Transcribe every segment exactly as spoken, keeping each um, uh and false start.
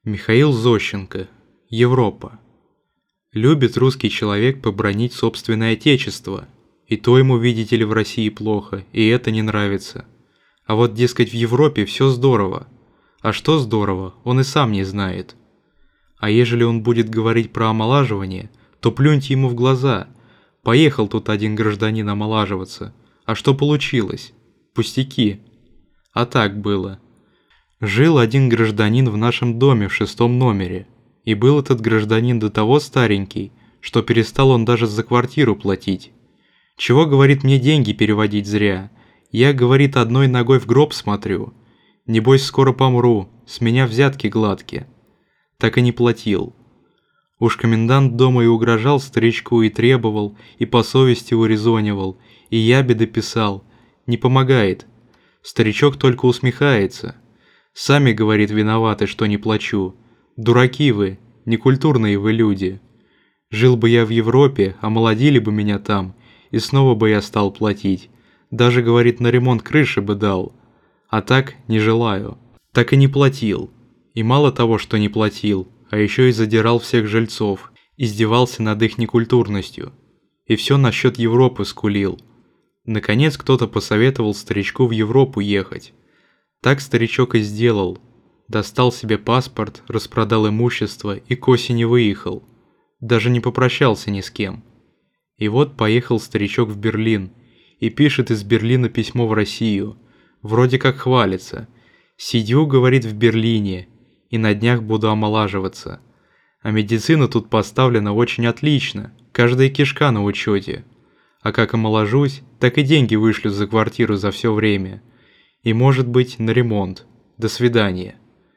Михаил Зощенко. Европа. Любит русский человек побранить собственное отечество. И то ему, видите ли, в России плохо, и это не нравится. А вот, дескать, в Европе все здорово. А что здорово, он и сам не знает. А ежели он будет говорить про омолаживание, то плюньте ему в глаза. Поехал тут один гражданин омолаживаться. А что получилось? Пустяки. А так было. Жил один гражданин в нашем доме в шестом номере. И был этот гражданин до того старенький, что перестал он даже за квартиру платить. Чего, говорит, мне деньги переводить зря? Я, говорит, одной ногой в гроб смотрю. Небось, скоро помру, с меня взятки гладкие. Так и не платил. Уж комендант дома и угрожал старичку, и требовал, и по совести урезонивал, и ябеды писал. Не помогает. Старичок только усмехается. Сами, говорит, виноваты, что не плачу. Дураки вы, некультурные вы люди. Жил бы я в Европе, омолодили бы меня там, и снова бы я стал платить. Даже, говорит, на ремонт крыши бы дал. А так не желаю. Так и не платил. И мало того, что не платил, а еще и задирал всех жильцов, издевался над их некультурностью. И все насчет Европы скулил. Наконец кто-то посоветовал старичку в Европу ехать. Так старичок и сделал. Достал себе паспорт, распродал имущество и к осени выехал. Даже не попрощался ни с кем. И вот поехал старичок в Берлин и пишет из Берлина письмо в Россию. Вроде как хвалится. Сидю, говорит, в Берлине, и на днях буду омолаживаться. А медицина тут поставлена очень отлично, каждая кишка на учете. А как омоложусь, так и деньги вышлю за квартиру за все время. И, может быть, на ремонт. До свидания.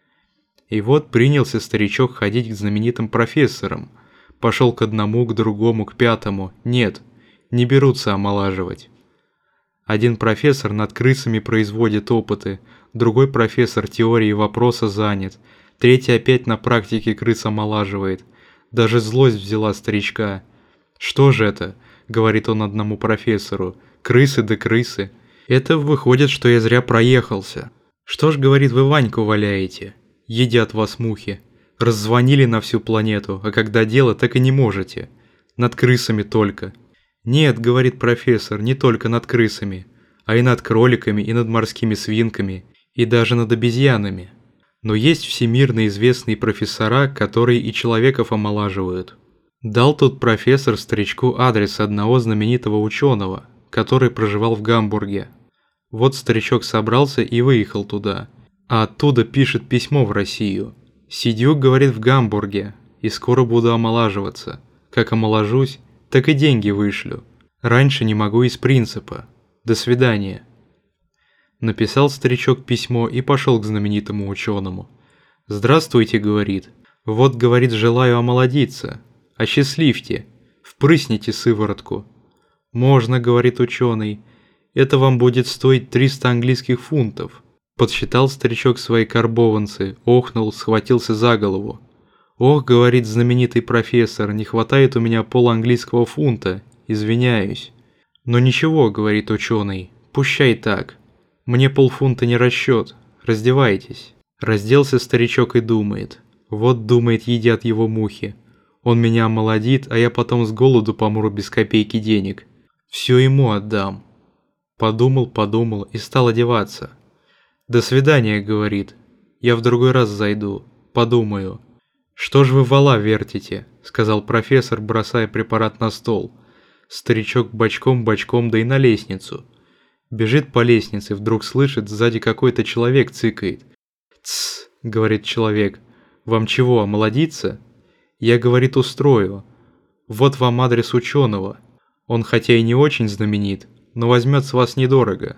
И вот принялся старичок ходить к знаменитым профессорам. Пошел к одному, к другому, к пятому. Нет, не берутся омолаживать. Один профессор над крысами производит опыты, другой профессор теорией вопроса занят, третий опять на практике крыс омолаживает. Даже злость взяла старичка. «Что же это?» — говорит он одному профессору. «Крысы да крысы. Это выходит, что я зря проехался. Что ж, говорит, вы Ваньку валяете? Едят вас мухи. Раззвонили на всю планету, а когда дело, так и не можете. Над крысами только». «Нет, — говорит профессор, — не только над крысами, а и над кроликами, и над морскими свинками, и даже над обезьянами. Но есть всемирно известные профессора, которые и человеков омолаживают». Дал тут профессор старичку адрес одного знаменитого ученого, который проживал в Гамбурге. Вот старичок собрался и выехал туда, а оттуда пишет письмо в Россию. «Сидю, — говорит, — в Гамбурге, и скоро буду омолаживаться. Как омоложусь, так и деньги вышлю. Раньше не могу из принципа. До свидания». Написал старичок письмо и пошел к знаменитому ученому. «Здравствуйте, — говорит. Вот, — говорит, — желаю омолодиться. Осчастливьте. Впрысните сыворотку». «Можно, — говорит ученый. Это вам будет стоить триста английских фунтов». Подсчитал старичок свои карбованцы, охнул, схватился за голову. «Ох, — говорит знаменитый профессор, — не хватает у меня поланглийского фунта, извиняюсь». «Но ничего, — говорит ученый, — пущай так. Мне полфунта не расчет, раздевайтесь». Разделся старичок и думает. Вот, думает, едят его мухи. Он меня омолодит, а я потом с голоду помру без копейки денег. Все ему отдам. Подумал, подумал и стал одеваться. «До свидания, — говорит. Я в другой раз зайду, подумаю». «Что ж вы вала вертите?» — сказал профессор, бросая препарат на стол. Старичок бочком-бочком, да и на лестницу. Бежит по лестнице, вдруг слышит, сзади какой-то человек цыкает. «Тссс, — говорит человек, — вам чего, омолодиться? Я, — говорит, — устрою. Вот вам адрес ученого. Он хотя и не очень знаменит, но возьмет с вас недорого».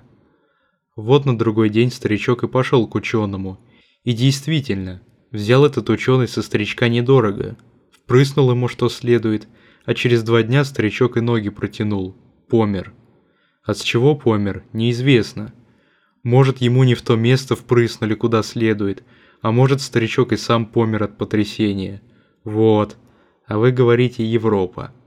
Вот на другой день старичок и пошел к ученому. И действительно, взял этот ученый со старичка недорого. Впрыснул ему что следует, а через два дня старичок и ноги протянул. Помер. От чего помер, неизвестно. Может, ему не в то место впрыснули, куда следует, а может, старичок и сам помер от потрясения. Вот. А вы говорите, Европа.